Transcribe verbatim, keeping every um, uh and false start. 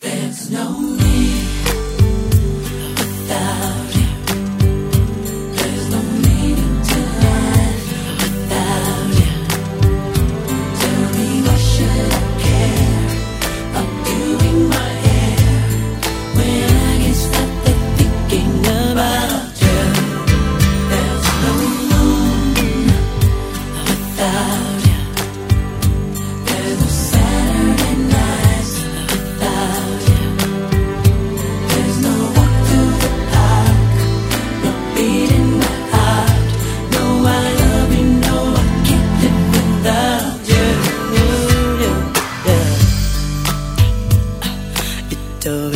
There's no me without you. There's no meaning to life without you. Tell me why should I care about doing my hair when I can't stop the thinking about you. There's no moon without you. There's no Saturday nights without you. There's no walk through the park, no beat in my heart. No, I love you, no, I can't live without you. You, you, yeah. You do